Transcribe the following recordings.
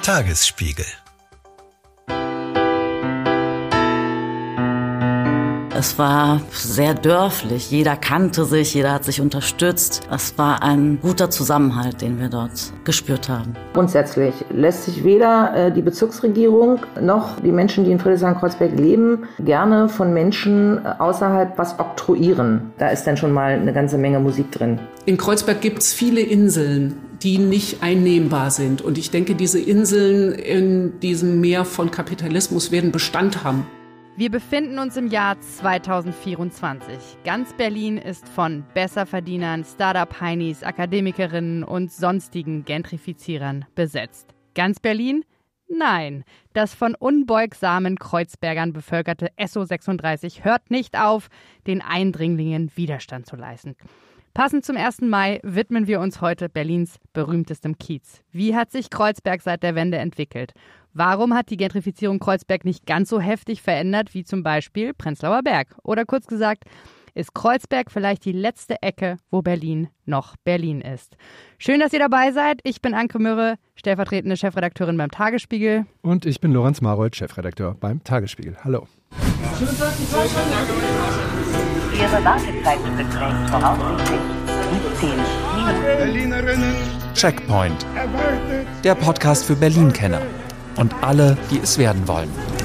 Tagesspiegel. Es war sehr dörflich, jeder kannte sich, jeder hat sich unterstützt. Es war ein guter Zusammenhalt, den wir dort gespürt haben. Grundsätzlich lässt sich weder die Bezirksregierung noch die Menschen, die in Friedrichshain-Kreuzberg leben, gerne von Menschen außerhalb was oktroyieren. Da ist dann schon mal eine ganze Menge Musik drin. In Kreuzberg gibt es viele Inseln, die nicht einnehmbar sind. Und ich denke, diese Inseln in diesem Meer von Kapitalismus werden Bestand haben. Wir befinden uns im Jahr 2024. Ganz Berlin ist von Besserverdienern, Start-up-Heinis, Akademikerinnen und sonstigen Gentrifizierern besetzt. Ganz Berlin? Nein. Das von unbeugsamen Kreuzbergern bevölkerte SO 36 hört nicht auf, den Eindringlingen Widerstand zu leisten. Passend zum 1. Mai widmen wir uns heute Berlins berühmtestem Kiez. Wie hat sich Kreuzberg seit der Wende entwickelt? Warum hat die Gentrifizierung Kreuzberg nicht ganz so heftig verändert wie zum Beispiel Prenzlauer Berg? Oder kurz gesagt, ist Kreuzberg vielleicht die letzte Ecke, wo Berlin noch Berlin ist? Schön, dass ihr dabei seid. Ich bin Anke Mürre, stellvertretende Chefredakteurin beim Tagesspiegel. Und ich bin Lorenz Marold, Chefredakteur beim Tagesspiegel. Hallo. Ihre Wartezeit beträgt voraussichtlich 17 Minuten. Berlinerinnen. Checkpoint. Der Podcast für Berlin-Kenner. Und alle, die es werden wollen.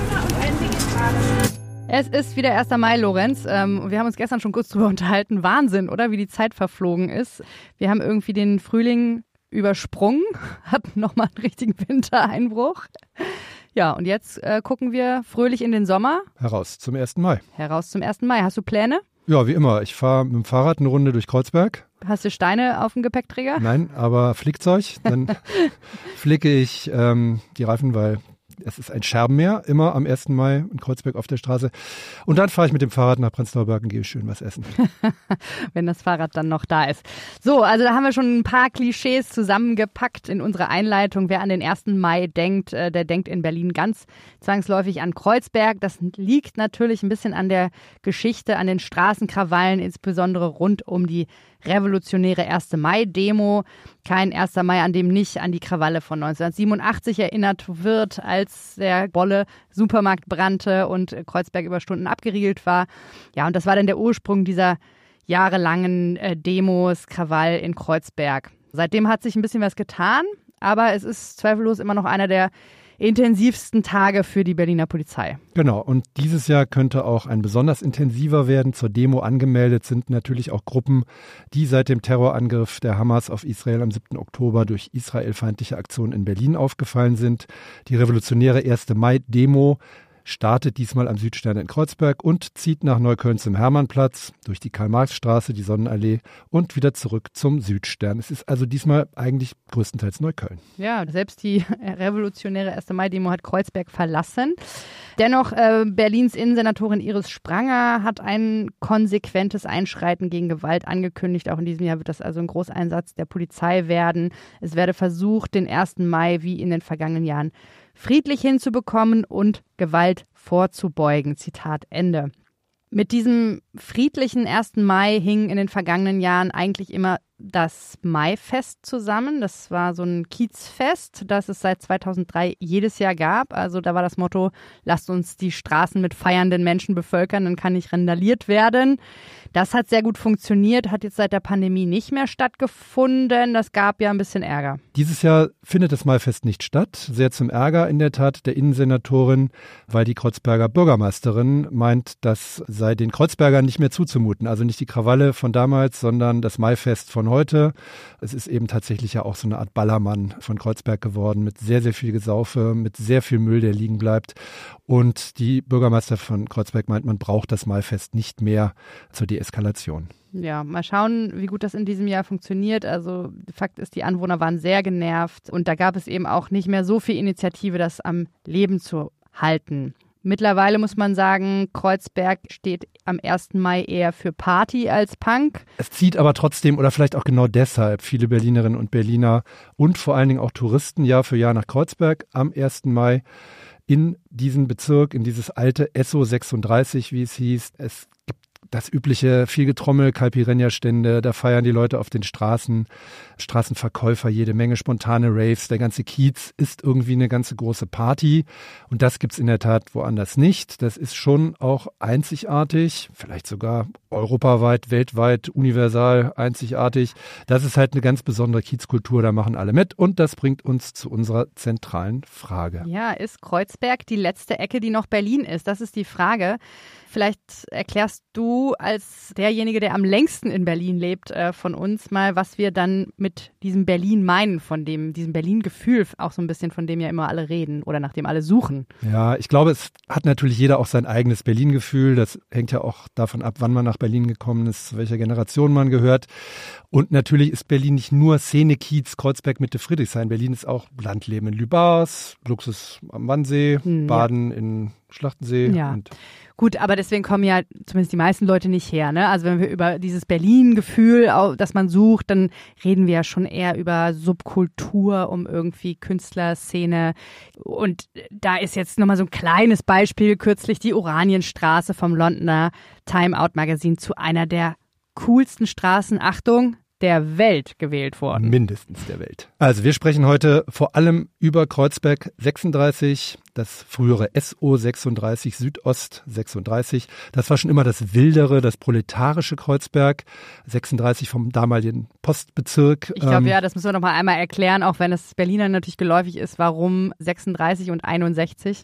Es ist wieder 1. Mai, Lorenz. Wir haben uns gestern schon kurz drüber unterhalten. Wahnsinn, oder? Wie die Zeit verflogen ist. Wir haben irgendwie den Frühling übersprungen, hatten nochmal einen richtigen Wintereinbruch. Ja, und jetzt gucken wir fröhlich in den Sommer. Heraus zum 1. Mai. Heraus zum 1. Mai. Hast du Pläne? Ja, wie immer. Ich fahre mit dem Fahrrad eine Runde durch Kreuzberg. Hast du Steine auf dem Gepäckträger? Nein, aber Flickzeug. Dann flicke ich die Reifen, weil es ist ein Scherbenmeer, immer am 1. Mai in Kreuzberg auf der Straße. Und dann fahre ich mit dem Fahrrad nach Prenzlauer Berg und gehe schön was essen. Wenn das Fahrrad dann noch da ist. So, also da haben wir schon ein paar Klischees zusammengepackt in unsere Einleitung. Wer an den 1. Mai denkt, der denkt in Berlin ganz zwangsläufig an Kreuzberg. Das liegt natürlich ein bisschen an der Geschichte, an den Straßenkrawallen, insbesondere rund um die revolutionäre 1. Mai-Demo. Kein 1. Mai, an dem nicht an die Krawalle von 1987 erinnert wird, als der Bolle Supermarkt brannte und Kreuzberg über Stunden abgeriegelt war. Ja, und das war dann der Ursprung dieser jahrelangen Demos, Krawall in Kreuzberg. Seitdem hat sich ein bisschen was getan, aber es ist zweifellos immer noch einer der intensivsten Tage für die Berliner Polizei. Genau, und dieses Jahr könnte auch ein besonders intensiver werden. Zur Demo angemeldet sind natürlich auch Gruppen, die seit dem Terrorangriff der Hamas auf Israel am 7. Oktober durch israelfeindliche Aktionen in Berlin aufgefallen sind. Die revolutionäre 1. Mai-Demo startet diesmal am Südstern in Kreuzberg und zieht nach Neukölln zum Hermannplatz, durch die Karl-Marx-Straße, die Sonnenallee und wieder zurück zum Südstern. Es ist also diesmal eigentlich größtenteils Neukölln. Ja, selbst die revolutionäre 1. Mai-Demo hat Kreuzberg verlassen. Dennoch, Berlins Innensenatorin Iris Spranger hat ein konsequentes Einschreiten gegen Gewalt angekündigt. Auch in diesem Jahr wird das also ein Großeinsatz der Polizei werden. Es werde versucht, den 1. Mai wie in den vergangenen Jahren friedlich hinzubekommen und Gewalt vorzubeugen. Zitat Ende. Mit diesem friedlichen 1. Mai hing in den vergangenen Jahren eigentlich immer das Maifest zusammen. Das war so ein Kiezfest, das es seit 2003 jedes Jahr gab. Also da war das Motto, lasst uns die Straßen mit feiernden Menschen bevölkern, dann kann nicht randaliert werden. Das hat sehr gut funktioniert, hat jetzt seit der Pandemie nicht mehr stattgefunden. Das gab ja ein bisschen Ärger. Dieses Jahr findet das Maifest nicht statt. Sehr zum Ärger in der Tat der Innensenatorin, weil die Kreuzberger Bürgermeisterin meint, das sei den Kreuzbergern nicht mehr zuzumuten. Also nicht die Krawalle von damals, sondern das Maifest von heute. Es ist eben tatsächlich ja auch so eine Art Ballermann von Kreuzberg geworden mit sehr, sehr viel Gesaufe, mit sehr viel Müll, der liegen bleibt. Und die Bürgermeister von Kreuzberg meint, man braucht das Maifest nicht mehr zur Deeskalation. Ja, mal schauen, wie gut das in diesem Jahr funktioniert. Also Fakt ist, die Anwohner waren sehr genervt und da gab es eben auch nicht mehr so viel Initiative, das am Leben zu halten. Mittlerweile muss man sagen, Kreuzberg steht am 1. Mai eher für Party als Punk. Es zieht aber trotzdem oder vielleicht auch genau deshalb viele Berlinerinnen und Berliner und vor allen Dingen auch Touristen Jahr für Jahr nach Kreuzberg am 1. Mai in diesen Bezirk, in dieses alte SO 36, wie es hieß. Es gibt das übliche, viel Getrommel, Caipirinha-Stände, da feiern die Leute auf den Straßen, Straßenverkäufer, jede Menge spontane Raves, der ganze Kiez ist irgendwie eine ganze große Party und das gibt's in der Tat woanders nicht. Das ist schon auch einzigartig, vielleicht sogar europaweit, weltweit, universal einzigartig. Das ist halt eine ganz besondere Kiezkultur, da machen alle mit und das bringt uns zu unserer zentralen Frage. Ja, ist Kreuzberg die letzte Ecke, die noch Berlin ist? Das ist die Frage. Vielleicht erklärst du als derjenige, der am längsten in Berlin lebt, von uns mal, was wir dann mit diesem Berlin meinen, von diesem Berlin-Gefühl, auch so ein bisschen, von dem ja immer alle reden oder nach dem alle suchen. Ja, ich glaube, es hat natürlich jeder auch sein eigenes Berlin-Gefühl. Das hängt ja auch davon ab, wann man nach Berlin gekommen ist, zu welcher Generation man gehört. Und natürlich ist Berlin nicht nur Szene, Kiez, Kreuzberg, Mitte, Friedrichshain. Berlin ist auch Landleben in Lübars, Luxus am Wannsee, Baden in Schlachtensee. Ja. Und gut, aber deswegen kommen ja zumindest die meisten Leute nicht her, ne? Also wenn wir über dieses Berlin-Gefühl, das man sucht, dann reden wir ja schon eher über Subkultur, um irgendwie Künstlerszene. Und da ist jetzt nochmal so ein kleines Beispiel, kürzlich die Oranienstraße vom Londoner Time Out Magazin zu einer der coolsten Straßen, Achtung, der Welt gewählt worden. Mindestens der Welt. Also wir sprechen heute vor allem über Kreuzberg 36, das frühere SO 36, Südost 36. Das war schon immer das wildere, das proletarische Kreuzberg, 36 vom damaligen Postbezirk. Ich glaube, ja, das müssen wir noch mal einmal erklären, auch wenn es Berlinern natürlich geläufig ist, warum 36 und 61.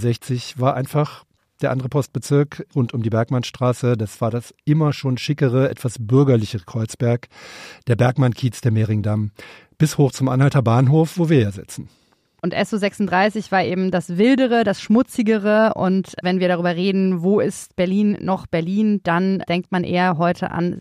61 war einfach der andere Postbezirk rund um die Bergmannstraße. Das war das immer schon schickere, etwas bürgerlichere Kreuzberg, der Bergmann-Kiez, der Mehringdamm, bis hoch zum Anhalter Bahnhof, wo wir ja sitzen. Und SO 36 war eben das Wildere, das Schmutzigere. Und wenn wir darüber reden, wo ist Berlin noch Berlin, dann denkt man eher heute an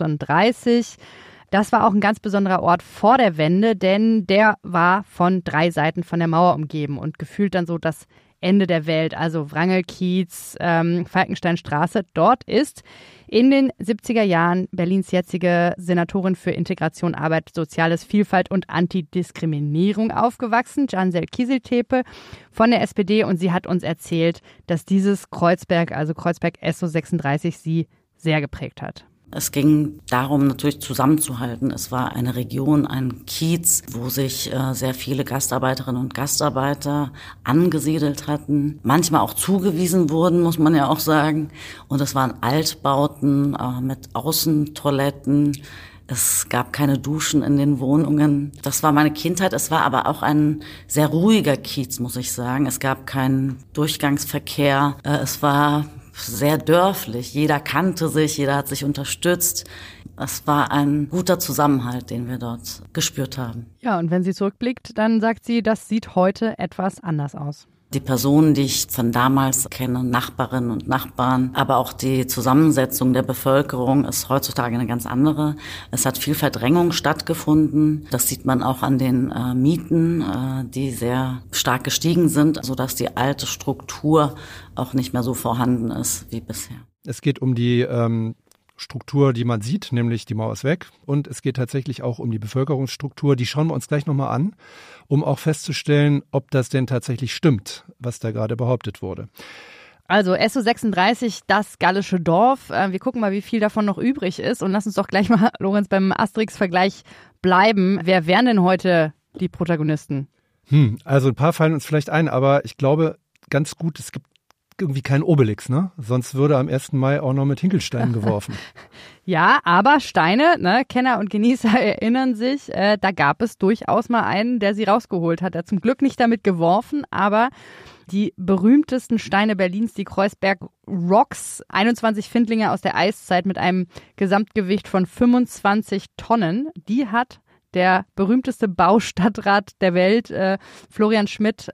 36. Das war auch ein ganz besonderer Ort vor der Wende, denn der war von 3 Seiten von der Mauer umgeben und gefühlt dann so das Ende der Welt, also Wrangelkiez, Falkensteinstraße. Dort ist in den 70er Jahren Berlins jetzige Senatorin für Integration, Arbeit, Soziales, Vielfalt und Antidiskriminierung aufgewachsen, Cansel Kieseltepe von der SPD. Und sie hat uns erzählt, dass dieses Kreuzberg, also Kreuzberg SO 36, sie sehr geprägt hat. Es ging darum, natürlich zusammenzuhalten. Es war eine Region, ein Kiez, wo sich sehr viele Gastarbeiterinnen und Gastarbeiter angesiedelt hatten, manchmal auch zugewiesen wurden, muss man ja auch sagen. Und es waren Altbauten mit Außentoiletten. Es gab keine Duschen in den Wohnungen. Das war meine Kindheit. Es war aber auch ein sehr ruhiger Kiez, muss ich sagen. Es gab keinen Durchgangsverkehr. Es war sehr dörflich. Jeder kannte sich, jeder hat sich unterstützt. Es war ein guter Zusammenhalt, den wir dort gespürt haben. Ja, und wenn sie zurückblickt, dann sagt sie, das sieht heute etwas anders aus. Die Personen, die ich von damals kenne, Nachbarinnen und Nachbarn, aber auch die Zusammensetzung der Bevölkerung ist heutzutage eine ganz andere. Es hat viel Verdrängung stattgefunden. Das sieht man auch an den Mieten, die sehr stark gestiegen sind, sodass die alte Struktur auch nicht mehr so vorhanden ist wie bisher. Es geht um die Struktur, die man sieht, nämlich die Mauer ist weg. Und es geht tatsächlich auch um die Bevölkerungsstruktur. Die schauen wir uns gleich nochmal an, um auch festzustellen, ob das denn tatsächlich stimmt, was da gerade behauptet wurde. Also SO 36, das gallische Dorf. Wir gucken mal, wie viel davon noch übrig ist. Und lass uns doch gleich mal, Lorenz, beim Asterix-Vergleich bleiben. Wer wären denn heute die Protagonisten? Also ein paar fallen uns vielleicht ein, aber ich glaube ganz gut, es gibt irgendwie kein Obelix, ne? Sonst würde am 1. Mai auch noch mit Hinkelsteinen geworfen. Ja, aber Steine, ne, Kenner und Genießer erinnern sich, da gab es durchaus mal einen, der sie rausgeholt hat. Er hat zum Glück nicht damit geworfen, aber die berühmtesten Steine Berlins, die Kreuzberg Rocks, 21 Findlinge aus der Eiszeit mit einem Gesamtgewicht von 25 Tonnen, die hat der berühmteste Baustadtrat der Welt, Florian Schmidt,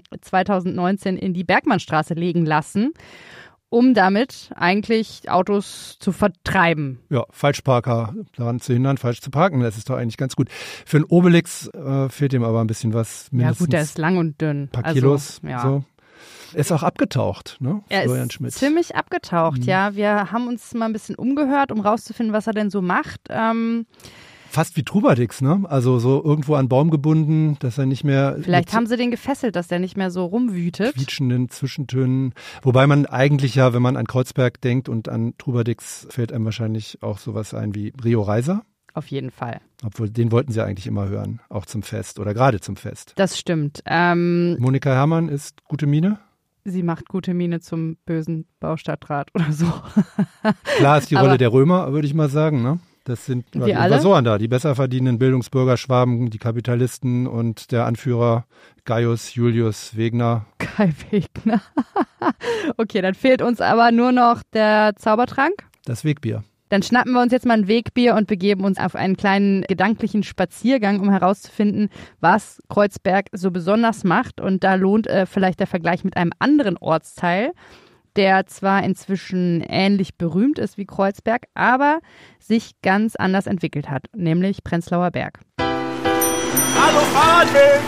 2019 in die Bergmannstraße legen lassen, um damit eigentlich Autos zu vertreiben. Ja, Falschparker daran zu hindern, falsch zu parken, das ist doch eigentlich ganz gut. Für einen Obelix fehlt ihm aber ein bisschen was. Ja gut, der ist lang und dünn. Ein paar Kilos, ja. So. Er ist auch abgetaucht, ne? Florian Schmidt. Er ist ziemlich abgetaucht, ja. Wir haben uns mal ein bisschen umgehört, um rauszufinden, was er denn so macht. fast wie Trubadix, ne? Also so irgendwo an einen Baum gebunden, dass er nicht mehr... Vielleicht haben sie den gefesselt, dass der nicht mehr so rumwütet. Quietschenden Zwischentönen. Wobei man eigentlich ja, wenn man an Kreuzberg denkt und an Trubadix, fällt einem wahrscheinlich auch sowas ein wie Rio Reiser. Auf jeden Fall. Obwohl, den wollten sie eigentlich immer hören, auch zum Fest oder gerade zum Fest. Das stimmt. Monika Herrmann ist gute Miene? Sie macht gute Miene zum bösen Baustadtrat oder so. Klar ist die Rolle der Römer, würde ich mal sagen, ne? Das sind die Invasoren da, die besser verdienenden Bildungsbürgerschwaben, die Kapitalisten und der Anführer Gaius Julius Wegner. Kai Wegner. Okay, dann fehlt uns aber nur noch der Zaubertrank. Das Wegbier. Dann schnappen wir uns jetzt mal ein Wegbier und begeben uns auf einen kleinen gedanklichen Spaziergang, um herauszufinden, was Kreuzberg so besonders macht. Und da lohnt vielleicht der Vergleich mit einem anderen Ortsteil, der zwar inzwischen ähnlich berühmt ist wie Kreuzberg, aber sich ganz anders entwickelt hat, nämlich Prenzlauer Berg. Hallo Fahrradweg!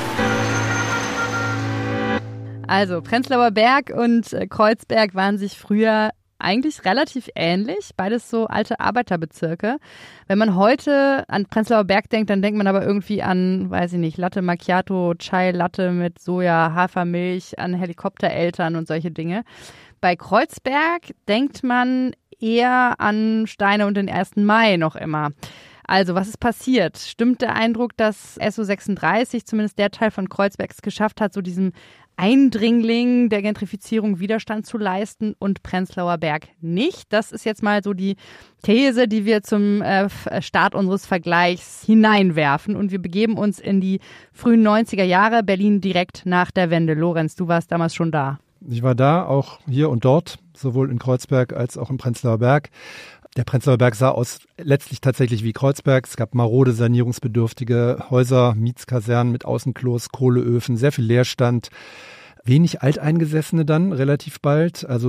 Also Prenzlauer Berg und Kreuzberg waren sich früher eigentlich relativ ähnlich, beides so alte Arbeiterbezirke. Wenn man heute an Prenzlauer Berg denkt, dann denkt man aber irgendwie an, weiß ich nicht, Latte Macchiato, Chai Latte mit Soja, Hafermilch, an Helikoptereltern und solche Dinge. Bei Kreuzberg denkt man eher an Steine und den 1. Mai noch immer. Also, was ist passiert? Stimmt der Eindruck, dass SO36, zumindest der Teil von Kreuzberg, es geschafft hat, so diesem Eindringling der Gentrifizierung Widerstand zu leisten und Prenzlauer Berg nicht? Das ist jetzt mal so die These, die wir zum Start unseres Vergleichs hineinwerfen. Und wir begeben uns in die frühen 90er Jahre, Berlin direkt nach der Wende. Lorenz, du warst damals schon da. Ich war da, auch hier und dort, sowohl in Kreuzberg als auch im Prenzlauer Berg. Der Prenzlauer Berg sah aus letztlich tatsächlich wie Kreuzberg. Es gab marode, sanierungsbedürftige Häuser, Mietskasernen mit Außenklos, Kohleöfen, sehr viel Leerstand. Wenig Alteingesessene dann relativ bald. Also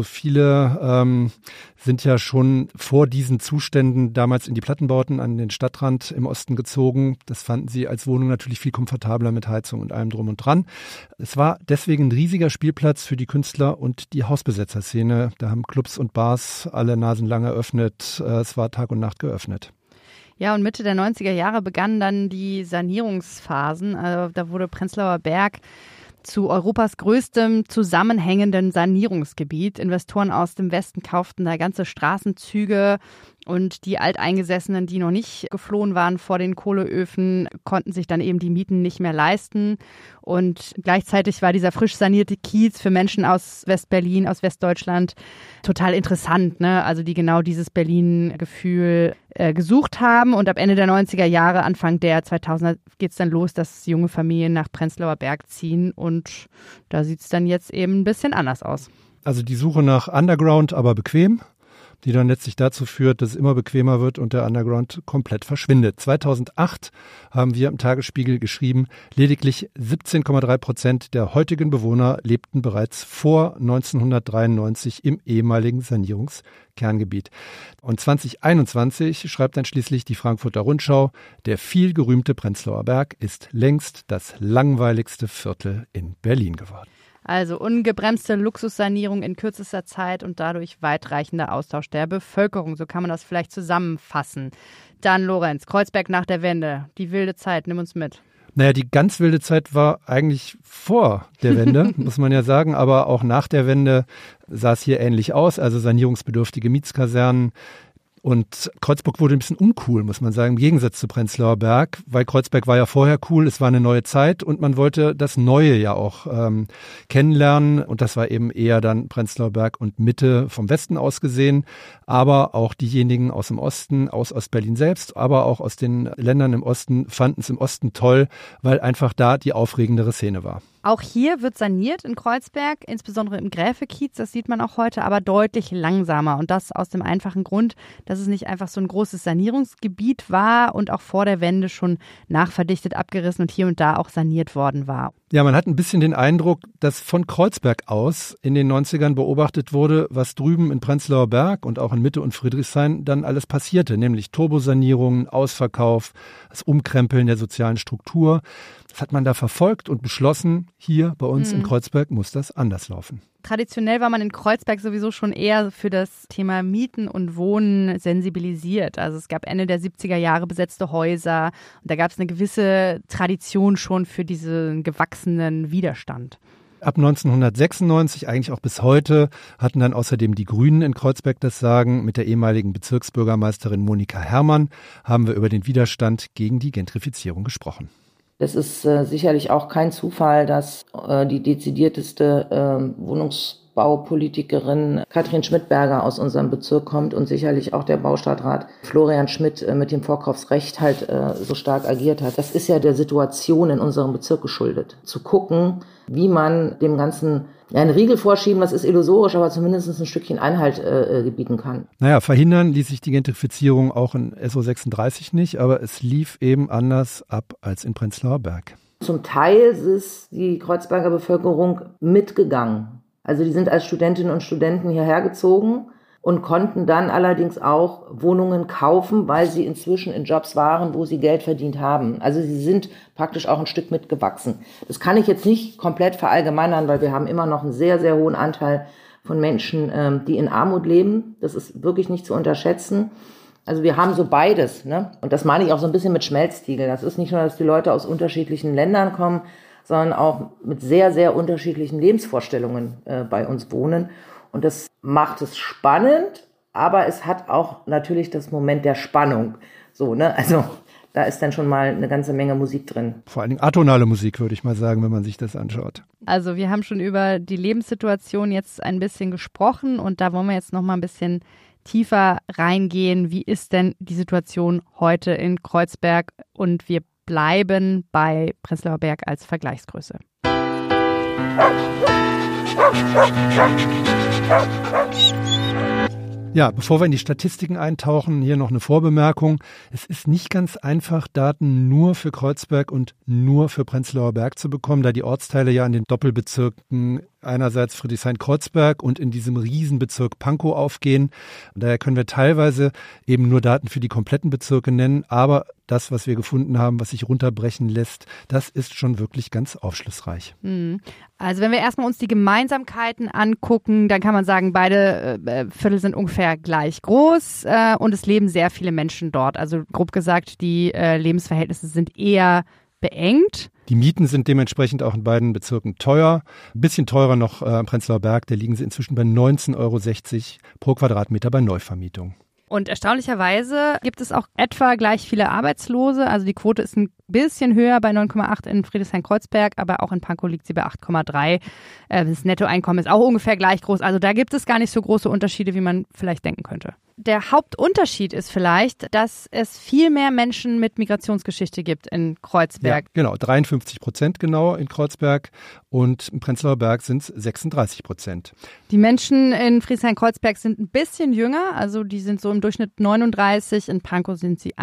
viele sind ja schon vor diesen Zuständen damals in die Plattenbauten an den Stadtrand im Osten gezogen. Das fanden sie als Wohnung natürlich viel komfortabler mit Heizung und allem drum und dran. Es war deswegen ein riesiger Spielplatz für die Künstler und die Hausbesetzerszene. Da haben Clubs und Bars alle nasenlang eröffnet. Es war Tag und Nacht geöffnet. Ja, und Mitte der 90er Jahre begannen dann die Sanierungsphasen. Also da wurde Prenzlauer Berg zu Europas größtem zusammenhängenden Sanierungsgebiet. Investoren aus dem Westen kauften da ganze Straßenzüge und die Alteingesessenen, die noch nicht geflohen waren vor den Kohleöfen, konnten sich dann eben die Mieten nicht mehr leisten. Und gleichzeitig war dieser frisch sanierte Kiez für Menschen aus West-Berlin, aus Westdeutschland total interessant, ne? Also die genau dieses Berlin-Gefühl gesucht haben. Und ab Ende der 90er Jahre, Anfang der 2000er geht es dann los, dass junge Familien nach Prenzlauer Berg ziehen. Und da sieht es dann jetzt eben ein bisschen anders aus. Also die Suche nach Underground, aber bequem, die dann letztlich dazu führt, dass es immer bequemer wird und der Underground komplett verschwindet. 2008 haben wir im Tagesspiegel geschrieben, lediglich 17,3% der heutigen Bewohner lebten bereits vor 1993 im ehemaligen Sanierungskerngebiet. Und 2021 schreibt dann schließlich die Frankfurter Rundschau, der viel gerühmte Prenzlauer Berg ist längst das langweiligste Viertel in Berlin geworden. Also ungebremste Luxussanierung in kürzester Zeit und dadurch weitreichender Austausch der Bevölkerung. So kann man das vielleicht zusammenfassen. Dann Lorenz, Kreuzberg nach der Wende. Die wilde Zeit, nimm uns mit. Naja, die ganz wilde Zeit war eigentlich vor der Wende, muss man ja sagen. Aber auch nach der Wende sah es hier ähnlich aus. Also sanierungsbedürftige Mietskasernen. Und Kreuzberg wurde ein bisschen uncool, muss man sagen, im Gegensatz zu Prenzlauer Berg, weil Kreuzberg war ja vorher cool, es war eine neue Zeit und man wollte das Neue ja auch kennenlernen. Und das war eben eher dann Prenzlauer Berg und Mitte vom Westen aus gesehen, aber auch diejenigen aus dem Osten, aus Ostberlin selbst, aber auch aus den Ländern im Osten fanden es im Osten toll, weil einfach da die aufregendere Szene war. Auch hier wird saniert in Kreuzberg, insbesondere im Gräfekiez, das sieht man auch heute, aber deutlich langsamer. Und das aus dem einfachen Grund, dass es nicht einfach so ein großes Sanierungsgebiet war und auch vor der Wende schon nachverdichtet, abgerissen und hier und da auch saniert worden war. Ja, man hat ein bisschen den Eindruck, dass von Kreuzberg aus in den 90ern beobachtet wurde, was drüben in Prenzlauer Berg und auch in Mitte und Friedrichshain dann alles passierte, nämlich Turbosanierungen, Ausverkauf, das Umkrempeln der sozialen Struktur. Das hat man da verfolgt und beschlossen, hier bei uns in Kreuzberg muss das anders laufen. traditionell war man in Kreuzberg sowieso schon eher für das Thema Mieten und Wohnen sensibilisiert. Also es gab Ende der 70er Jahre besetzte Häuser und da gab es eine gewisse Tradition schon für diesen gewachsenen Widerstand. Ab 1996, eigentlich auch bis heute, hatten dann außerdem die Grünen in Kreuzberg das Sagen. Mit der ehemaligen Bezirksbürgermeisterin Monika Herrmann haben wir über den Widerstand gegen die Gentrifizierung gesprochen. Es ist sicherlich auch kein Zufall, dass die dezidierteste Wohnungsbaupolitikerin Katrin Schmidberger aus unserem Bezirk kommt und sicherlich auch der Baustadtrat Florian Schmidt mit dem Vorkaufsrecht halt so stark agiert hat. Das ist ja der Situation in unserem Bezirk geschuldet. Zu gucken, wie man dem Ganzen einen Riegel vorschieben, das ist illusorisch, aber zumindest ein Stückchen Einhalt gebieten kann. Naja, verhindern ließ sich die Gentrifizierung auch in SO 36 nicht, aber es lief eben anders ab als in Prenzlauer Berg. Zum Teil ist die Kreuzberger Bevölkerung mitgegangen. Also die sind als Studentinnen und Studenten hierher gezogen und konnten dann allerdings auch Wohnungen kaufen, weil sie inzwischen in Jobs waren, wo sie Geld verdient haben. Also sie sind praktisch auch ein Stück mitgewachsen. Das kann ich jetzt nicht komplett verallgemeinern, weil wir haben immer noch einen sehr, sehr hohen Anteil von Menschen, die in Armut leben. Das ist wirklich nicht zu unterschätzen. Also wir haben so beides, ne? Und das meine ich auch so ein bisschen mit Schmelztiegel. Das ist nicht nur, dass die Leute aus unterschiedlichen Ländern kommen, sondern auch mit sehr, sehr unterschiedlichen Lebensvorstellungen bei uns wohnen. Und das macht es spannend, aber es hat auch natürlich das Moment der Spannung. So, ne? Also da ist dann schon mal eine ganze Menge Musik drin. Vor allen Dingen atonale Musik, würde ich mal sagen, wenn man sich das anschaut. Also wir haben schon über die Lebenssituation jetzt ein bisschen gesprochen und da wollen wir jetzt noch mal ein bisschen tiefer reingehen. Wie ist denn die Situation heute in Kreuzberg? Und wir bleiben bei Prenzlauer Berg als Vergleichsgröße. Ja, bevor wir in die Statistiken eintauchen, hier noch eine Vorbemerkung. Es ist nicht ganz einfach, Daten nur für Kreuzberg und nur für Prenzlauer Berg zu bekommen, da die Ortsteile ja in den Doppelbezirken einerseits Friedrichshain-Kreuzberg und in diesem Riesenbezirk Pankow aufgehen. Und daher können wir teilweise eben nur Daten für die kompletten Bezirke nennen, aber das, was wir gefunden haben, was sich runterbrechen lässt, das ist schon wirklich ganz aufschlussreich. Also wenn wir erstmal uns die Gemeinsamkeiten angucken, dann kann man sagen, beide Viertel sind ungefähr gleich groß und es leben sehr viele Menschen dort. Also grob gesagt, die Lebensverhältnisse sind eher beengt. Die Mieten sind dementsprechend auch in beiden Bezirken teuer. Ein bisschen teurer noch im Prenzlauer Berg, da liegen sie inzwischen bei 19,60 € pro Quadratmeter bei Neuvermietung. Und erstaunlicherweise gibt es auch etwa gleich viele Arbeitslose. Also die Quote ist ein bisschen höher bei 9,8 in Friedrichshain-Kreuzberg, aber auch in Pankow liegt sie bei 8,3. Das Nettoeinkommen ist auch ungefähr gleich groß. Also da gibt es gar nicht so große Unterschiede, wie man vielleicht denken könnte. Der Hauptunterschied ist vielleicht, dass es viel mehr Menschen mit Migrationsgeschichte gibt in Kreuzberg. Ja, genau, 53% genau in Kreuzberg und im Prenzlauer Berg sind es 36%. Die Menschen in Friedrichshain-Kreuzberg sind ein bisschen jünger, also die sind so im Durchschnitt 39, in Pankow sind sie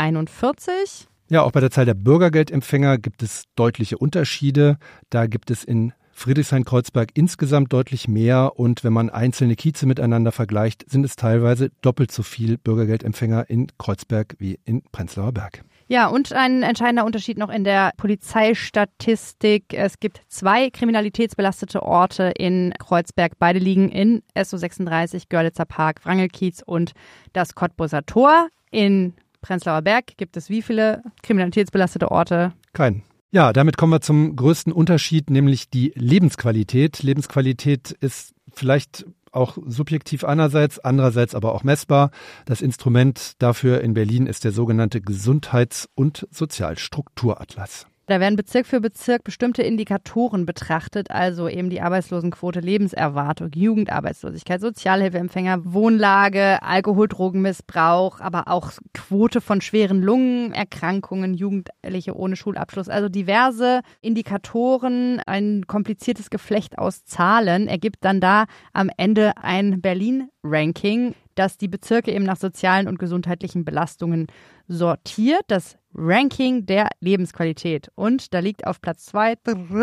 41. Ja, auch bei der Zahl der Bürgergeldempfänger gibt es deutliche Unterschiede. Da gibt es in Friedrichshain-Kreuzberg insgesamt deutlich mehr und wenn man einzelne Kieze miteinander vergleicht, sind es teilweise doppelt so viel Bürgergeldempfänger in Kreuzberg wie in Prenzlauer Berg. Ja, und ein entscheidender Unterschied noch in der Polizeistatistik. Es gibt 2 kriminalitätsbelastete Orte in Kreuzberg. Beide liegen in SO 36, Görlitzer Park, Wrangelkiez und das Cottbuser Tor. In Prenzlauer Berg gibt es wie viele kriminalitätsbelastete Orte? Keinen. Ja, damit kommen wir zum größten Unterschied, nämlich die Lebensqualität. Lebensqualität ist vielleicht auch subjektiv einerseits, andererseits aber auch messbar. Das Instrument dafür in Berlin ist der sogenannte Gesundheits- und Sozialstrukturatlas. Da werden Bezirk für Bezirk bestimmte Indikatoren betrachtet, also eben die Arbeitslosenquote, Lebenserwartung, Jugendarbeitslosigkeit, Sozialhilfeempfänger, Wohnlage, Alkohol-, Drogenmissbrauch, aber auch Quote von schweren Lungenerkrankungen, Jugendliche ohne Schulabschluss, also diverse Indikatoren, ein kompliziertes Geflecht aus Zahlen ergibt dann da am Ende ein Berlin-Ranking, das die Bezirke eben nach sozialen und gesundheitlichen Belastungen sortiert. Das Ranking der Lebensqualität. Und da liegt auf Platz 2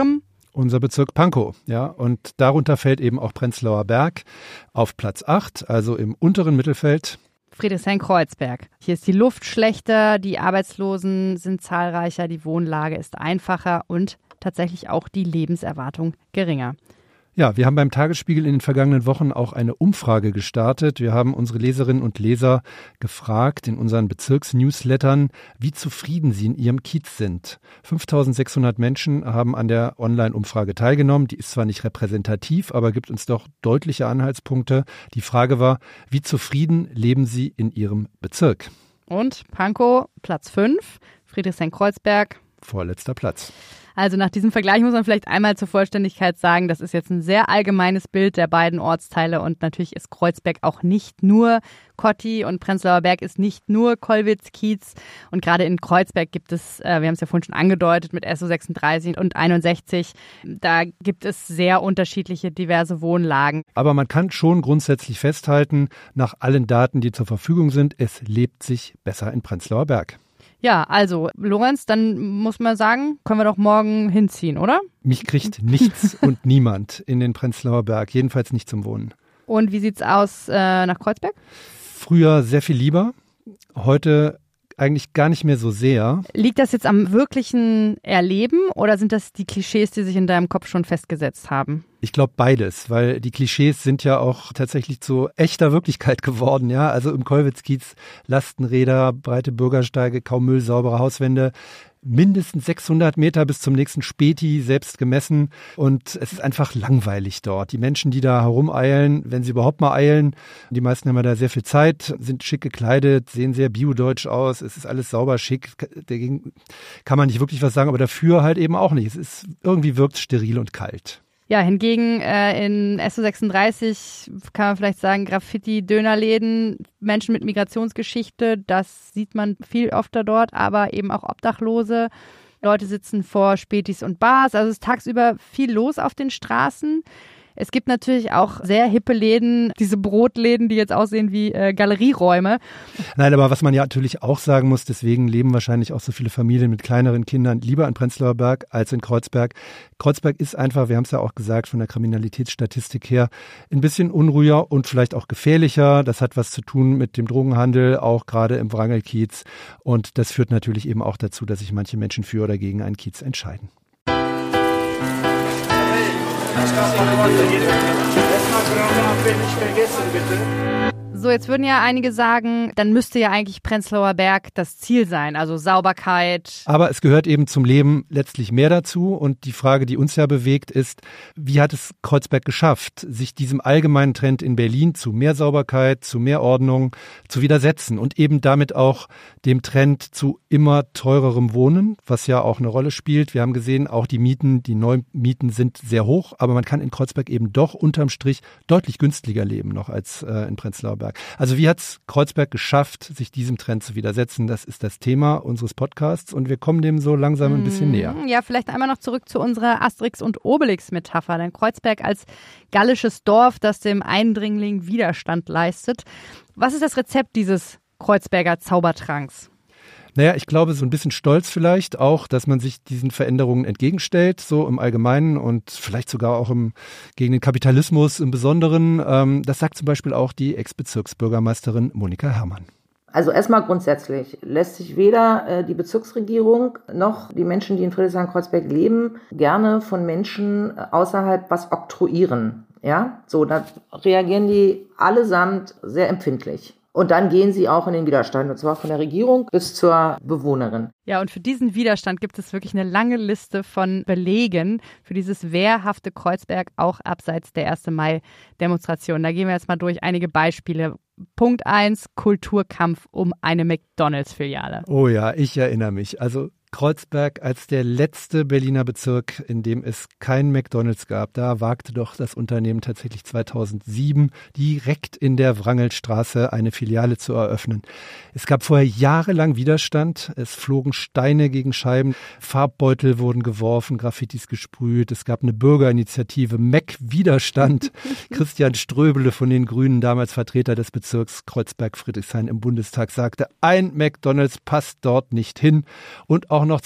unser Bezirk Pankow. Ja, und darunter fällt eben auch Prenzlauer Berg auf Platz 8, also im unteren Mittelfeld. Friedrichshain-Kreuzberg. Hier ist die Luft schlechter, die Arbeitslosen sind zahlreicher, die Wohnlage ist einfacher und tatsächlich auch die Lebenserwartung geringer. Ja, wir haben beim Tagesspiegel in den vergangenen Wochen auch eine Umfrage gestartet. Wir haben unsere Leserinnen und Leser gefragt in unseren Bezirksnewslettern, wie zufrieden sie in ihrem Kiez sind. 5.600 Menschen haben an der Online-Umfrage teilgenommen. Die ist zwar nicht repräsentativ, aber gibt uns doch deutliche Anhaltspunkte. Die Frage war, wie zufrieden leben sie in ihrem Bezirk? Und Pankow, Platz 5, Friedrichshain-Kreuzberg. Vorletzter Platz. Also nach diesem Vergleich muss man vielleicht einmal zur Vollständigkeit sagen, das ist jetzt ein sehr allgemeines Bild der beiden Ortsteile und natürlich ist Kreuzberg auch nicht nur Kotti und Prenzlauer Berg ist nicht nur Kollwitz-Kiez und gerade in Kreuzberg gibt es, wir haben es ja vorhin schon angedeutet, mit SO 36 und 61, da gibt es sehr unterschiedliche, diverse Wohnlagen. Aber man kann schon grundsätzlich festhalten, nach allen Daten, die zur Verfügung sind, es lebt sich besser in Prenzlauer Berg. Ja, also Lorenz, dann muss man sagen, können wir doch morgen hinziehen, oder? Mich kriegt nichts und niemand in den Prenzlauer Berg, jedenfalls nicht zum Wohnen. Und wie sieht's aus nach Kreuzberg? Früher sehr viel lieber, heute eigentlich gar nicht mehr so sehr. Liegt das jetzt am wirklichen Erleben oder sind das die Klischees, die sich in deinem Kopf schon festgesetzt haben? Ich glaube beides, weil die Klischees sind ja auch tatsächlich zu echter Wirklichkeit geworden. Ja, also im Kollwitz-Kiez Lastenräder, breite Bürgersteige, kaum Müll, saubere Hauswände. Mindestens 600 Meter bis zum nächsten Späti, selbst gemessen. Und es ist einfach langweilig dort. Die Menschen, die da herumeilen, wenn sie überhaupt mal eilen, die meisten haben ja da sehr viel Zeit, sind schick gekleidet, sehen sehr biodeutsch aus. Es ist alles sauber, schick. Dagegen kann man nicht wirklich was sagen, aber dafür halt eben auch nicht. Es ist irgendwie wirkt steril und kalt. Ja, hingegen in SO 36 kann man vielleicht sagen, Graffiti-Dönerläden, Menschen mit Migrationsgeschichte, das sieht man viel öfter dort, aber eben auch Obdachlose. Leute sitzen vor Spätis und Bars, also es ist tagsüber viel los auf den Straßen. Es gibt natürlich auch sehr hippe Läden, diese Brotläden, die jetzt aussehen wie Galerieräume. Nein, aber was man ja natürlich auch sagen muss, deswegen leben wahrscheinlich auch so viele Familien mit kleineren Kindern lieber in Prenzlauer Berg als in Kreuzberg. Kreuzberg ist einfach, wir haben es ja auch gesagt, von der Kriminalitätsstatistik her ein bisschen unruhiger und vielleicht auch gefährlicher. Das hat was zu tun mit dem Drogenhandel, auch gerade im Wrangelkiez. Und das führt natürlich eben auch dazu, dass sich manche Menschen für oder gegen einen Kiez entscheiden. Nicht vergessen, bitte. So, jetzt würden ja einige sagen, dann müsste ja eigentlich Prenzlauer Berg das Ziel sein, also Sauberkeit. Aber es gehört eben zum Leben letztlich mehr dazu. Und die Frage, die uns ja bewegt, ist, wie hat es Kreuzberg geschafft, sich diesem allgemeinen Trend in Berlin zu mehr Sauberkeit, zu mehr Ordnung zu widersetzen und eben damit auch dem Trend zu immer teurerem Wohnen, was ja auch eine Rolle spielt. Wir haben gesehen, auch die Mieten, die Neumieten sind sehr hoch, aber man kann in Kreuzberg eben doch unterm Strich deutlich günstiger leben noch als in Prenzlauer Berg. Also wie hat es Kreuzberg geschafft, sich diesem Trend zu widersetzen? Das ist das Thema unseres Podcasts und wir kommen dem so langsam ein bisschen näher. Ja, vielleicht einmal noch zurück zu unserer Asterix- und Obelix-Metapher. Denn Kreuzberg als gallisches Dorf, das dem Eindringling Widerstand leistet. Was ist das Rezept dieses Kreuzberger Zaubertranks? Naja, ich glaube, so ein bisschen stolz vielleicht auch, dass man sich diesen Veränderungen entgegenstellt, so im Allgemeinen und vielleicht sogar auch gegen den Kapitalismus im Besonderen. Das sagt zum Beispiel auch die Ex-Bezirksbürgermeisterin Monika Herrmann. Also erstmal grundsätzlich lässt sich weder die Bezirksregierung noch die Menschen, die in Friedrichshain-Kreuzberg leben, gerne von Menschen außerhalb was oktroyieren. Ja, so, da reagieren die allesamt sehr empfindlich. Und dann gehen sie auch in den Widerstand, und zwar von der Regierung bis zur Bewohnerin. Ja, und für diesen Widerstand gibt es wirklich eine lange Liste von Belegen für dieses wehrhafte Kreuzberg, auch abseits der 1. Mai-Demonstration. Da gehen wir jetzt mal durch einige Beispiele. Punkt 1, Kulturkampf um eine McDonalds-Filiale. Oh ja, ich erinnere mich. Also Kreuzberg als der letzte Berliner Bezirk, in dem es kein McDonalds gab. Da wagte doch das Unternehmen tatsächlich 2007 direkt in der Wrangelstraße eine Filiale zu eröffnen. Es gab vorher jahrelang Widerstand. Es flogen Steine gegen Scheiben, Farbbeutel wurden geworfen, Graffitis gesprüht. Es gab eine Bürgerinitiative, Mac-Widerstand. Christian Ströbele von den Grünen, damals Vertreter des Bezirks Kreuzberg-Friedrichshain im Bundestag, sagte, ein McDonalds passt dort nicht hin. Und auch auch noch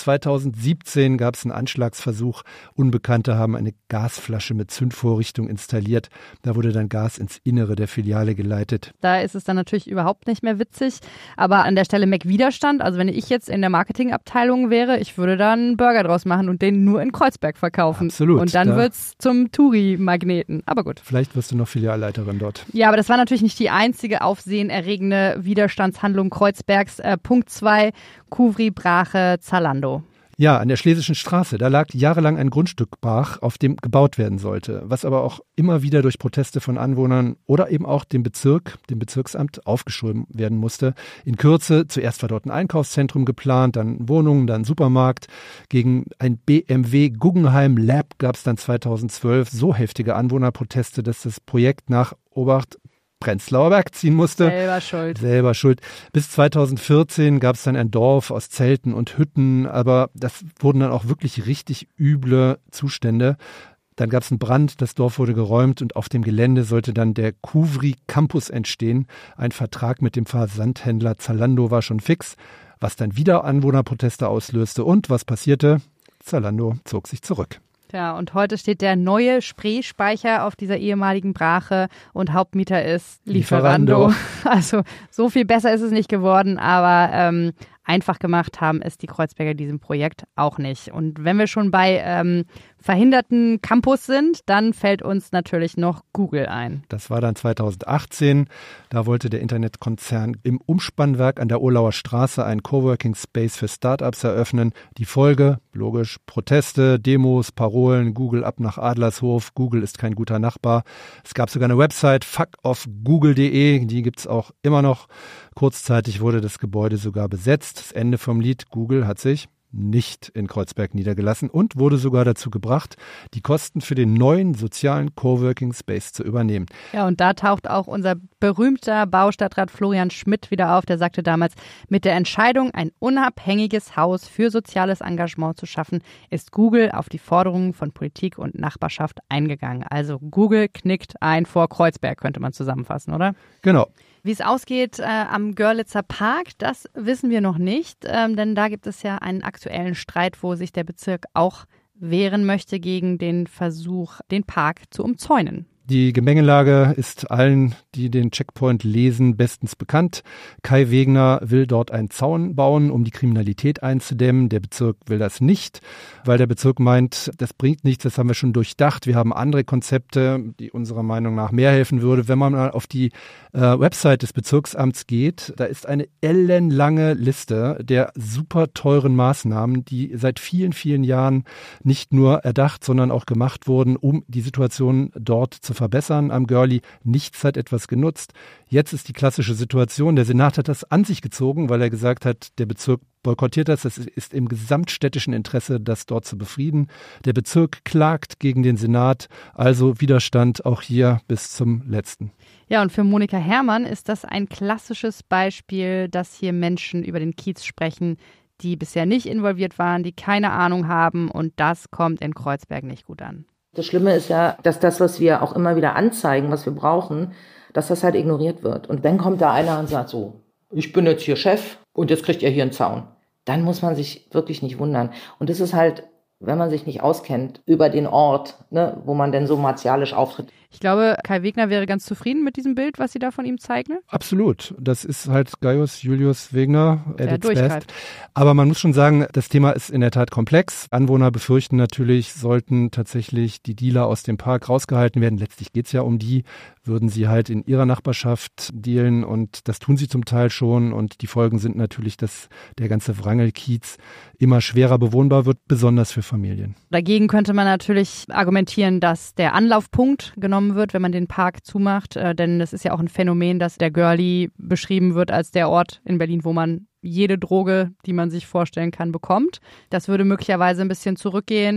2017 gab es einen Anschlagsversuch. Unbekannte haben eine Gasflasche mit Zündvorrichtung installiert. Da wurde dann Gas ins Innere der Filiale geleitet. Da ist es dann natürlich überhaupt nicht mehr witzig. Aber an der Stelle Mac-Widerstand, also wenn ich jetzt in der Marketingabteilung wäre, ich würde da einen Burger draus machen und den nur in Kreuzberg verkaufen. Absolut. Und dann wird's zum Touri-Magneten. Aber gut. Vielleicht wirst du noch Filialleiterin dort. Ja, aber das war natürlich nicht die einzige aufsehenerregende Widerstandshandlung Kreuzbergs. Punkt 2, Kuvri, Brache, Zalando. Ja, an der Schlesischen Straße, da lag jahrelang ein Grundstück brach, auf dem gebaut werden sollte, was aber auch immer wieder durch Proteste von Anwohnern oder eben auch dem Bezirksamt aufgeschoben werden musste. In Kürze, zuerst war dort ein Einkaufszentrum geplant, dann Wohnungen, dann Supermarkt. Gegen ein BMW Guggenheim Lab gab es dann 2012 so heftige Anwohnerproteste, dass das Projekt nach Obacht Prenzlauer Berg ziehen musste. Selber schuld. Bis 2014 gab es dann ein Dorf aus Zelten und Hütten, aber das wurden dann auch wirklich richtig üble Zustände. Dann gab es einen Brand, das Dorf wurde geräumt und auf dem Gelände sollte dann der Kuvri Campus entstehen. Ein Vertrag mit dem Versandhändler Zalando war schon fix, was dann wieder Anwohnerproteste auslöste. Und was passierte? Zalando zog sich zurück. Ja, und heute steht der neue Spreespeicher auf dieser ehemaligen Brache und Hauptmieter ist Lieferando. Also so viel besser ist es nicht geworden, aber einfach gemacht haben es die Kreuzberger diesem Projekt auch nicht. Und wenn wir schon bei verhinderten Campus sind, dann fällt uns natürlich noch Google ein. Das war dann 2018. Da wollte der Internetkonzern im Umspannwerk an der Urlauer Straße einen Coworking Space für Startups eröffnen. Die Folge, logisch, Proteste, Demos, Parolen, Google ab nach Adlershof, Google ist kein guter Nachbar. Es gab sogar eine Website, fuckoffgoogle.de, die gibt's auch immer noch. Kurzzeitig wurde das Gebäude sogar besetzt. Das Ende vom Lied, Google hat sich nicht in Kreuzberg niedergelassen und wurde sogar dazu gebracht, die Kosten für den neuen sozialen Coworking Space zu übernehmen. Ja, und da taucht auch unser berühmter Baustadtrat Florian Schmidt wieder auf. Der sagte damals, mit der Entscheidung, ein unabhängiges Haus für soziales Engagement zu schaffen, ist Google auf die Forderungen von Politik und Nachbarschaft eingegangen. Also Google knickt ein vor Kreuzberg, könnte man zusammenfassen, oder? Genau. Wie es ausgeht am Görlitzer Park, das wissen wir noch nicht, denn da gibt es ja einen aktuellen Streit, wo sich der Bezirk auch wehren möchte gegen den Versuch, den Park zu umzäunen. Die Gemengelage ist allen, die den Checkpoint lesen, bestens bekannt. Kai Wegner will dort einen Zaun bauen, um die Kriminalität einzudämmen. Der Bezirk will das nicht, weil der Bezirk meint, das bringt nichts, das haben wir schon durchdacht. Wir haben andere Konzepte, die unserer Meinung nach mehr helfen würde. Wenn man mal auf die Website des Bezirksamts geht, da ist eine ellenlange Liste der super teuren Maßnahmen, die seit vielen, vielen Jahren nicht nur erdacht, sondern auch gemacht wurden, um die Situation dort zu verbessern am Görli. Nichts hat etwas genutzt. Jetzt ist die klassische Situation, der Senat hat das an sich gezogen, weil er gesagt hat, der Bezirk boykottiert das. Es ist im gesamtstädtischen Interesse, das dort zu befrieden. Der Bezirk klagt gegen den Senat, also Widerstand auch hier bis zum letzten. Ja, und für Monika Herrmann ist das ein klassisches Beispiel, dass hier Menschen über den Kiez sprechen, die bisher nicht involviert waren, die keine Ahnung haben, und das kommt in Kreuzberg nicht gut an. Das Schlimme ist ja, dass das, was wir auch immer wieder anzeigen, was wir brauchen, dass das halt ignoriert wird. Und dann kommt da einer und sagt so, ich bin jetzt hier Chef und jetzt kriegt ihr hier einen Zaun. Dann muss man sich wirklich nicht wundern. Und das ist halt, wenn man sich nicht auskennt über den Ort, ne, wo man denn so martialisch auftritt. Ich glaube, Kai Wegner wäre ganz zufrieden mit diesem Bild, was Sie da von ihm zeigen. Absolut. Das ist halt Gaius Julius Wegner at its best. Aber man muss schon sagen, das Thema ist in der Tat komplex. Anwohner befürchten natürlich, sollten tatsächlich die Dealer aus dem Park rausgehalten werden. Letztlich geht es ja um die, würden sie halt in ihrer Nachbarschaft dealen, und das tun sie zum Teil schon. Und die Folgen sind natürlich, dass der ganze Wrangelkiez immer schwerer bewohnbar wird, besonders für Familien. Dagegen könnte man natürlich argumentieren, dass der Anlaufpunkt genommen wird, wenn man den Park zumacht. Denn es ist ja auch ein Phänomen, dass der Görli beschrieben wird als der Ort in Berlin, wo man jede Droge, die man sich vorstellen kann, bekommt. Das würde möglicherweise ein bisschen zurückgehen.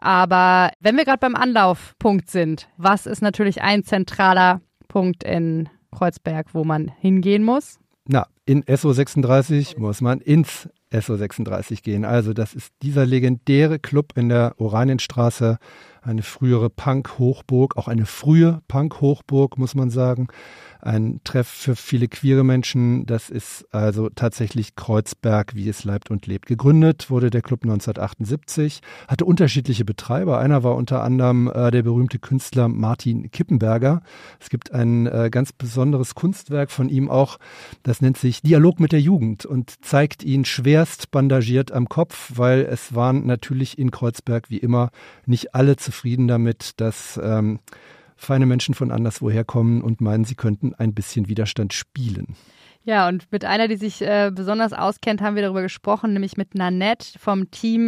Aber wenn wir gerade beim Anlaufpunkt sind, was ist natürlich ein zentraler Punkt in Kreuzberg, wo man hingehen muss? Na, in SO36 muss man ins SO36 gehen. Also das ist dieser legendäre Club in der Oranienstraße, eine frühere Punk-Hochburg, auch eine frühe Punk-Hochburg, muss man sagen. Ein Treff für viele queere Menschen. Das ist also tatsächlich Kreuzberg, wie es leibt und lebt. Gegründet wurde der Club 1978, hatte unterschiedliche Betreiber. Einer war unter anderem der berühmte Künstler Martin Kippenberger. Es gibt ein ganz besonderes Kunstwerk von ihm auch, das nennt sich Dialog mit der Jugend und zeigt ihn schwerst bandagiert am Kopf, weil es waren natürlich in Kreuzberg wie immer nicht alle zufrieden damit, dass feine Menschen von anderswoher kommen und meinen, sie könnten ein bisschen Widerstand spielen. Ja, und mit einer, die sich besonders auskennt, haben wir darüber gesprochen, nämlich mit Nanette vom Team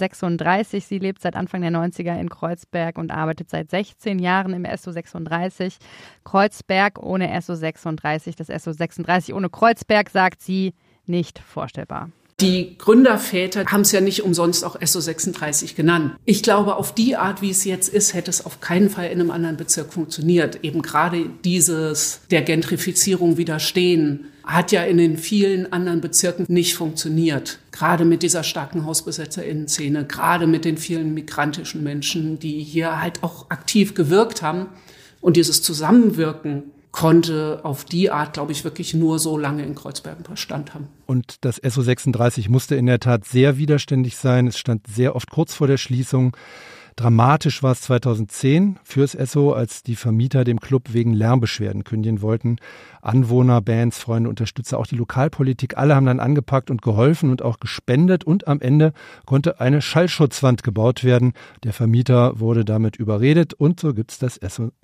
SO36. Sie lebt seit Anfang der 90er in Kreuzberg und arbeitet seit 16 Jahren im SO36. Kreuzberg ohne SO36, das SO36 ohne Kreuzberg, sagt sie, nicht vorstellbar. Die Gründerväter haben es ja nicht umsonst auch SO36 genannt. Ich glaube, auf die Art, wie es jetzt ist, hätte es auf keinen Fall in einem anderen Bezirk funktioniert. Eben gerade dieses der Gentrifizierung widerstehen hat ja in den vielen anderen Bezirken nicht funktioniert. Gerade mit dieser starken HausbesetzerInnen-Szene, gerade mit den vielen migrantischen Menschen, die hier halt auch aktiv gewirkt haben. Und dieses Zusammenwirken konnte auf die Art, glaube ich, wirklich nur so lange in Kreuzberg Bestand haben. Und das SO36 musste in der Tat sehr widerständig sein. Es stand sehr oft kurz vor der Schließung. Dramatisch war es 2010 fürs SO, als die Vermieter dem Club wegen Lärmbeschwerden kündigen wollten. Anwohner, Bands, Freunde, Unterstützer, auch die Lokalpolitik, alle haben dann angepackt und geholfen und auch gespendet. Und am Ende konnte eine Schallschutzwand gebaut werden. Der Vermieter wurde damit überredet und so gibt es das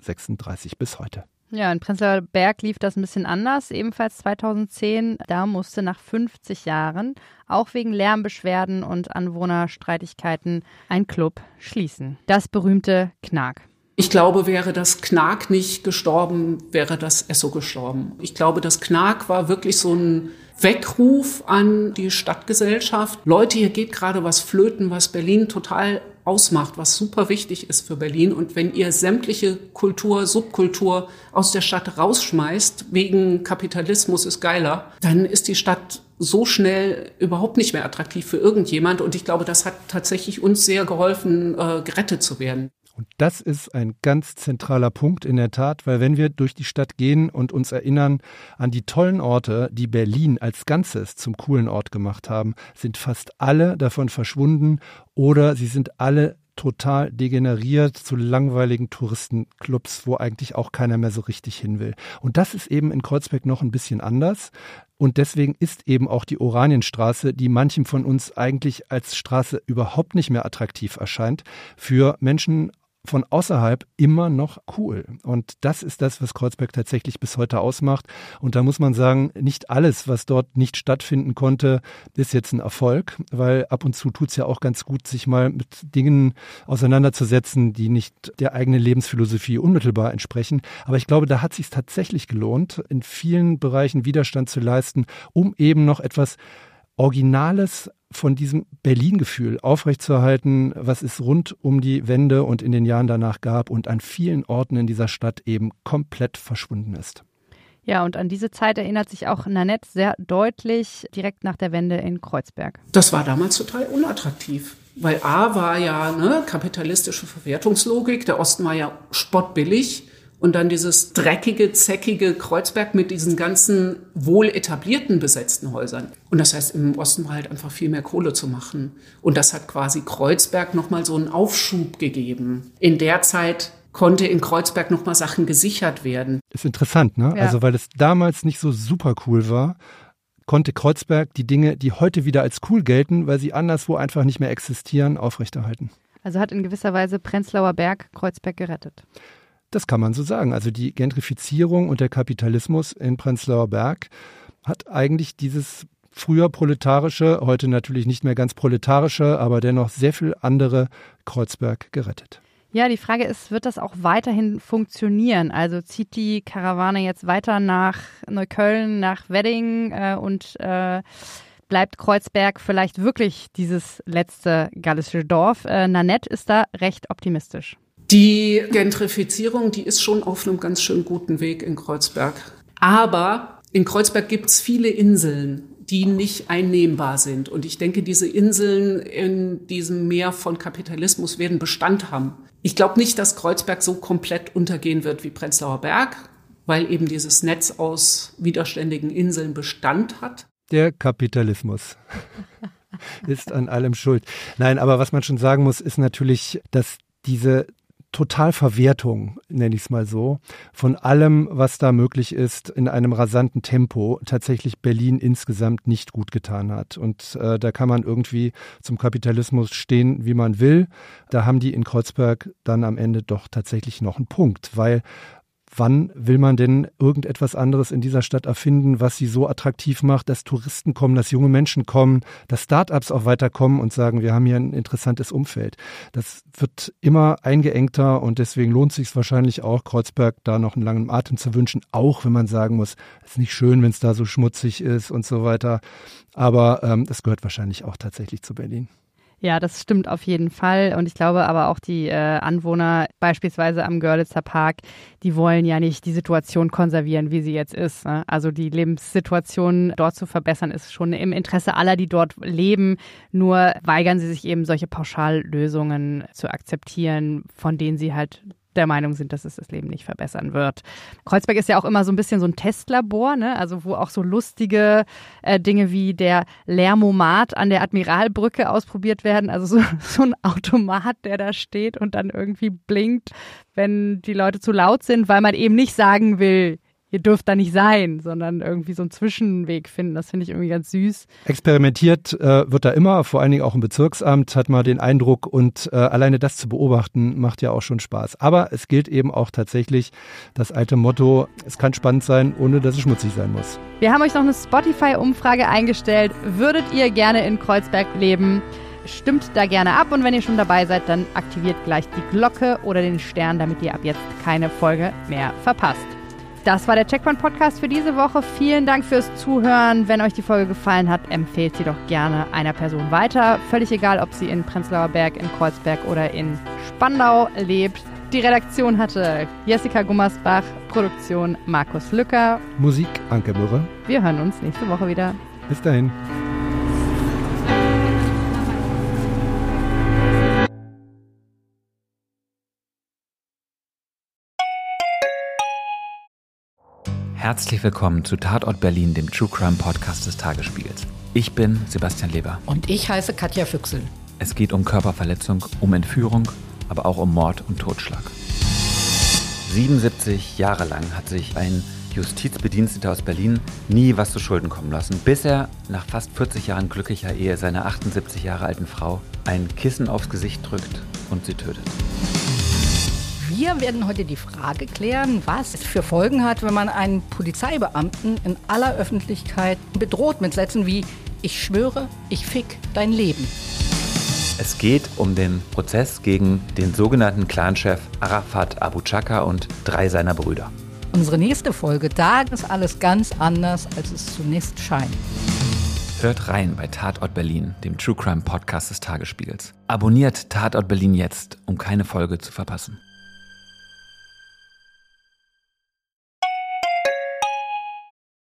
SO36 bis heute. Ja, in Prenzlauer Berg lief das ein bisschen anders, ebenfalls 2010. Da musste nach 50 Jahren, auch wegen Lärmbeschwerden und Anwohnerstreitigkeiten, ein Club schließen. Das berühmte Knark. Ich glaube, wäre das Knark nicht gestorben, wäre das SO gestorben. Ich glaube, das Knark war wirklich so ein Weckruf an die Stadtgesellschaft. Leute, hier geht gerade was flöten, was Berlin total ausmacht, was super wichtig ist für Berlin. Und wenn ihr sämtliche Kultur, Subkultur aus der Stadt rausschmeißt, wegen Kapitalismus ist geiler, dann ist die Stadt so schnell überhaupt nicht mehr attraktiv für irgendjemand. Und ich glaube, das hat tatsächlich uns sehr geholfen, gerettet zu werden. Und das ist ein ganz zentraler Punkt in der Tat, weil wenn wir durch die Stadt gehen und uns erinnern an die tollen Orte, die Berlin als Ganzes zum coolen Ort gemacht haben, sind fast alle davon verschwunden oder sie sind alle total degeneriert zu langweiligen Touristenclubs, wo eigentlich auch keiner mehr so richtig hin will. Und das ist eben in Kreuzberg noch ein bisschen anders. Und deswegen ist eben auch die Oranienstraße, die manchem von uns eigentlich als Straße überhaupt nicht mehr attraktiv erscheint, für Menschen von außerhalb immer noch cool. Und das ist das, was Kreuzberg tatsächlich bis heute ausmacht. Und da muss man sagen, nicht alles, was dort nicht stattfinden konnte, ist jetzt ein Erfolg, weil ab und zu tut es ja auch ganz gut, sich mal mit Dingen auseinanderzusetzen, die nicht der eigenen Lebensphilosophie unmittelbar entsprechen. Aber ich glaube, da hat es sich tatsächlich gelohnt, in vielen Bereichen Widerstand zu leisten, um eben noch etwas Originales von diesem Berlin-Gefühl aufrechtzuerhalten, was es rund um die Wende und in den Jahren danach gab und an vielen Orten in dieser Stadt eben komplett verschwunden ist. Ja, und an diese Zeit erinnert sich auch Nanette sehr deutlich direkt nach der Wende in Kreuzberg. Das war damals total unattraktiv, weil A war ja kapitalistische Verwertungslogik, der Osten war ja spottbillig. Und dann dieses dreckige, zäckige Kreuzberg mit diesen ganzen wohl etablierten besetzten Häusern. Und das heißt, im Osten war halt einfach viel mehr Kohle zu machen. Und das hat quasi Kreuzberg nochmal so einen Aufschub gegeben. In der Zeit konnte in Kreuzberg nochmal Sachen gesichert werden. Ist interessant, ne? Ja. Also weil es damals nicht so super cool war, konnte Kreuzberg die Dinge, die heute wieder als cool gelten, weil sie anderswo einfach nicht mehr existieren, aufrechterhalten. Also hat in gewisser Weise Prenzlauer Berg Kreuzberg gerettet. Das kann man so sagen. Also die Gentrifizierung und der Kapitalismus in Prenzlauer Berg hat eigentlich dieses früher proletarische, heute natürlich nicht mehr ganz proletarische, aber dennoch sehr viel andere Kreuzberg gerettet. Ja, die Frage ist, wird das auch weiterhin funktionieren? Also zieht die Karawane jetzt weiter nach Neukölln, nach Wedding und bleibt Kreuzberg vielleicht wirklich dieses letzte gallische Dorf? Nanette ist da recht optimistisch. Die Gentrifizierung, die ist schon auf einem ganz schön guten Weg in Kreuzberg. Aber in Kreuzberg gibt es viele Inseln, die nicht einnehmbar sind. Und ich denke, diese Inseln in diesem Meer von Kapitalismus werden Bestand haben. Ich glaube nicht, dass Kreuzberg so komplett untergehen wird wie Prenzlauer Berg, weil eben dieses Netz aus widerständigen Inseln Bestand hat. Der Kapitalismus ist an allem schuld. Nein, aber was man schon sagen muss, ist natürlich, dass diese Totalverwertung, nenne ich es mal so, von allem, was da möglich ist, in einem rasanten Tempo tatsächlich Berlin insgesamt nicht gut getan hat. Und da kann man irgendwie zum Kapitalismus stehen, wie man will. Da haben die in Kreuzberg dann am Ende doch tatsächlich noch einen Punkt, weil wann will man denn irgendetwas anderes in dieser Stadt erfinden, was sie so attraktiv macht, dass Touristen kommen, dass junge Menschen kommen, dass Start-ups auch weiterkommen und sagen, wir haben hier ein interessantes Umfeld. Das wird immer eingeengter und deswegen lohnt es sich wahrscheinlich auch, Kreuzberg da noch einen langen Atem zu wünschen, auch wenn man sagen muss, es ist nicht schön, wenn es da so schmutzig ist und so weiter. Aber das gehört wahrscheinlich auch tatsächlich zu Berlin. Ja, das stimmt auf jeden Fall. Und ich glaube aber auch die Anwohner beispielsweise am Görlitzer Park, die wollen ja nicht die Situation konservieren, wie sie jetzt ist. Ne? Also die Lebenssituation dort zu verbessern, ist schon im Interesse aller, die dort leben. Nur weigern sie sich eben, solche Pauschallösungen zu akzeptieren, von denen sie halt der Meinung sind, dass es das Leben nicht verbessern wird. Kreuzberg ist ja auch immer so ein bisschen so ein Testlabor, ne? Also wo auch so lustige Dinge wie der Lärmomat an der Admiralbrücke ausprobiert werden. Also so ein Automat, der da steht und dann irgendwie blinkt, wenn die Leute zu laut sind, weil man eben nicht sagen will, ihr dürft da nicht sein, sondern irgendwie so einen Zwischenweg finden. Das finde ich irgendwie ganz süß. Experimentiert wird da immer, vor allen Dingen auch im Bezirksamt, hat man den Eindruck. Und alleine das zu beobachten, macht ja auch schon Spaß. Aber es gilt eben auch tatsächlich das alte Motto, es kann spannend sein, ohne dass es schmutzig sein muss. Wir haben euch noch eine Spotify-Umfrage eingestellt. Würdet ihr gerne in Kreuzberg leben? Stimmt da gerne ab und wenn ihr schon dabei seid, dann aktiviert gleich die Glocke oder den Stern, damit ihr ab jetzt keine Folge mehr verpasst. Das war der Checkpoint-Podcast für diese Woche. Vielen Dank fürs Zuhören. Wenn euch die Folge gefallen hat, empfehlt sie doch gerne einer Person weiter. Völlig egal, ob sie in Prenzlauer Berg, in Kreuzberg oder in Spandau lebt. Die Redaktion hatte Jessica Gummersbach, Produktion Markus Lücker. Musik Anke Mürre. Wir hören uns nächste Woche wieder. Bis dahin. Herzlich willkommen zu Tatort Berlin, dem True Crime Podcast des Tagesspiegels. Ich bin Sebastian Leber. Und ich heiße Katja Füchsel. Es geht um Körperverletzung, um Entführung, aber auch um Mord und Totschlag. 77 Jahre lang hat sich ein Justizbediensteter aus Berlin nie was zu Schulden kommen lassen, bis er nach fast 40 Jahren glücklicher Ehe seiner 78 Jahre alten Frau ein Kissen aufs Gesicht drückt und sie tötet. Wir werden heute die Frage klären, was es für Folgen hat, wenn man einen Polizeibeamten in aller Öffentlichkeit bedroht mit Sätzen wie „Ich schwöre, ich fick dein Leben". Es geht um den Prozess gegen den sogenannten Clanchef Arafat Abu Chaka und 3 seiner Brüder. Unsere nächste Folge, da ist alles ganz anders, als es zunächst scheint. Hört rein bei Tatort Berlin, dem True Crime Podcast des Tagesspiegels. Abonniert Tatort Berlin jetzt, um keine Folge zu verpassen.